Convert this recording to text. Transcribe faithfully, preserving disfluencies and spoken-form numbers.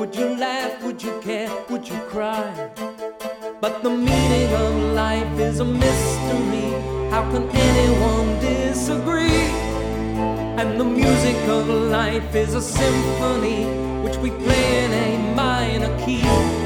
Would you laugh? Would you care? Would you cry? But the meaning of life is a mystery. How can anyone disagree? And the music of life is a symphony which we play in a minor key.